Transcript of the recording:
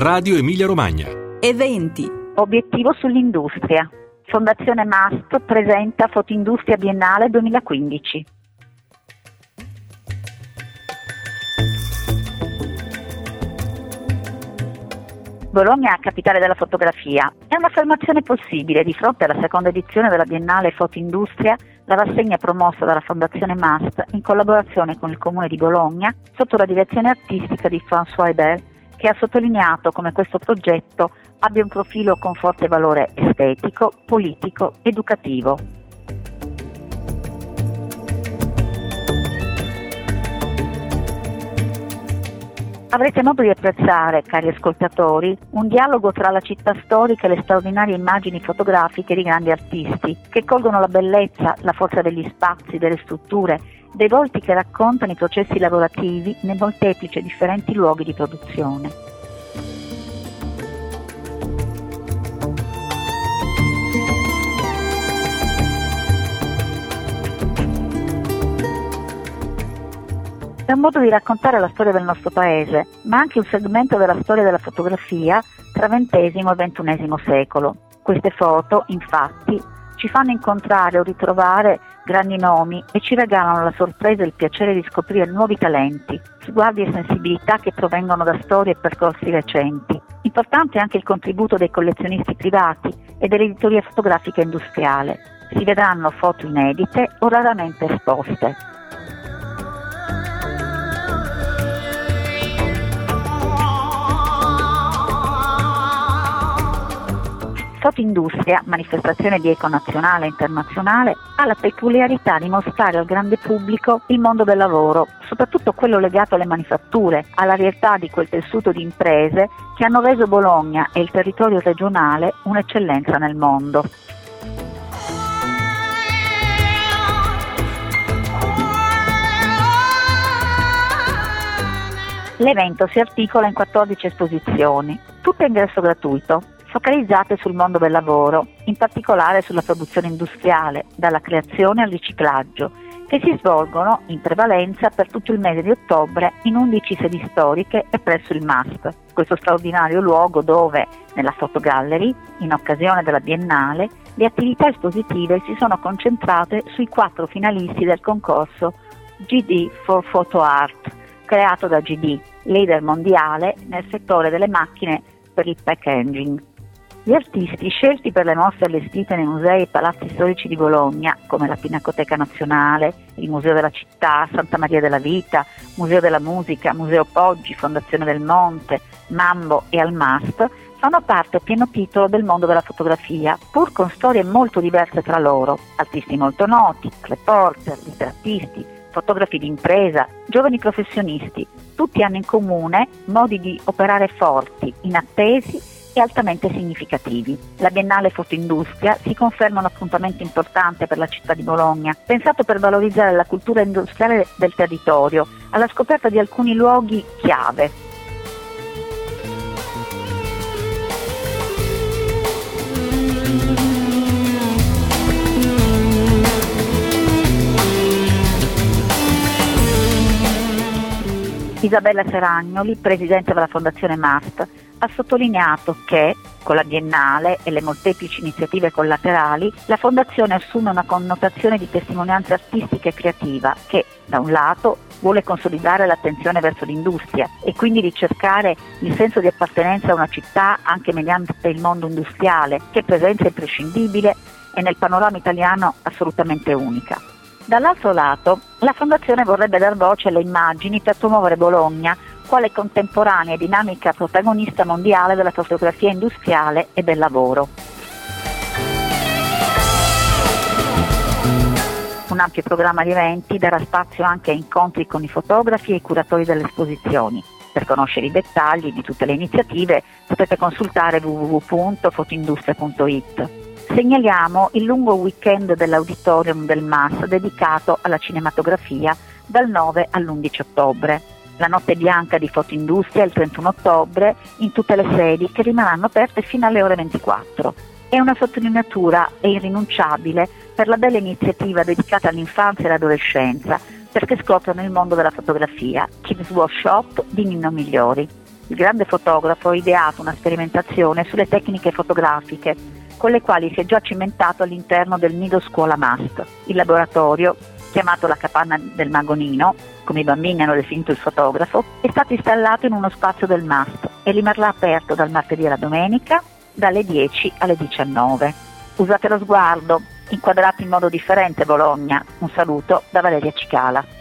Radio Emilia Romagna. Eventi. Obiettivo sull'industria. Fondazione MAST presenta Fotoindustria Biennale 2015. Bologna, capitale della fotografia. È un'affermazione possibile. Di fronte alla seconda edizione della Biennale Fotoindustria, la rassegna promossa dalla Fondazione MAST in collaborazione con il Comune di Bologna, sotto la direzione artistica di François Hébert, che ha sottolineato come questo progetto abbia un profilo con forte valore estetico, politico, educativo. Avrete modo di apprezzare, cari ascoltatori, un dialogo tra la città storica e le straordinarie immagini fotografiche di grandi artisti, che colgono la bellezza, la forza degli spazi, delle strutture, dei volti che raccontano i processi lavorativi nei molteplici e differenti luoghi di produzione. È un modo di raccontare la storia del nostro paese, ma anche un segmento della storia della fotografia tra XX e XXI secolo. Queste foto, infatti, ci fanno incontrare o ritrovare grandi nomi e ci regalano la sorpresa e il piacere di scoprire nuovi talenti, sguardi e sensibilità che provengono da storie e percorsi recenti. Importante è anche il contributo dei collezionisti privati e dell'editoria fotografica industriale. Si vedranno foto inedite o raramente esposte. Fotoindustria, manifestazione di eco nazionale e internazionale, ha la peculiarità di mostrare al grande pubblico il mondo del lavoro, soprattutto quello legato alle manifatture, alla realtà di quel tessuto di imprese che hanno reso Bologna e il territorio regionale un'eccellenza nel mondo. L'evento si articola in 14 esposizioni, tutte a ingresso gratuito, focalizzate sul mondo del lavoro, in particolare sulla produzione industriale, dalla creazione al riciclaggio, che si svolgono in prevalenza per tutto il mese di ottobre in 11 sedi storiche e presso il MAST, questo straordinario luogo dove, nella Fotogallery, in occasione della Biennale, le attività espositive si sono concentrate sui 4 finalisti del concorso GD for Photo Art, creato da GD, leader mondiale nel settore delle macchine per il packaging. Gli artisti scelti per le mostre allestite nei musei e palazzi storici di Bologna, come la Pinacoteca Nazionale, il Museo della Città, Santa Maria della Vita, Museo della Musica, Museo Poggi, Fondazione del Monte, Mambo e Al MAST, fanno parte a pieno titolo del mondo della fotografia, pur con storie molto diverse tra loro. Artisti molto noti, reporter, ritrattisti, fotografi di impresa, giovani professionisti, tutti hanno in comune modi di operare forti, inattesi e altamente significativi. La Biennale Fotoindustria si conferma un appuntamento importante per la città di Bologna, pensato per valorizzare la cultura industriale del territorio, alla scoperta di alcuni luoghi chiave. Isabella Seragnoli, presidente della Fondazione MAST, ha sottolineato che, con la Biennale e le molteplici iniziative collaterali, la Fondazione assume una connotazione di testimonianza artistica e creativa che, da un lato, vuole consolidare l'attenzione verso l'industria e quindi ricercare il senso di appartenenza a una città anche mediante il mondo industriale, che presenza imprescindibile e nel panorama italiano assolutamente unica. Dall'altro lato, la Fondazione vorrebbe dar voce alle immagini per promuovere Bologna quale contemporanea e dinamica protagonista mondiale della fotografia industriale e del lavoro. Un ampio programma di eventi darà spazio anche a incontri con i fotografi e i curatori delle esposizioni. Per conoscere i dettagli di tutte le iniziative potete consultare www.fotoindustria.it. Segnaliamo il lungo weekend dell'Auditorium del MAS dedicato alla cinematografia dal 9 all'11 ottobre. La notte bianca di Fotoindustria il 31 ottobre in tutte le sedi che rimarranno aperte fino alle ore 24. È una sottolineatura irrinunciabile per la bella iniziativa dedicata all'infanzia e all'adolescenza perché scoprono il mondo della fotografia, Kids Workshop di Nino Migliori. Il grande fotografo ha ideato una sperimentazione sulle tecniche fotografiche con le quali si è già cimentato all'interno del nido scuola MAST. Il laboratorio, chiamato la capanna del Magonino, come i bambini hanno definito il fotografo, è stato installato in uno spazio del MAST e rimarrà aperto dal martedì alla domenica, dalle 10 alle 19. Usate lo sguardo, inquadrato in modo differente Bologna. Un saluto da Valeria Cicala.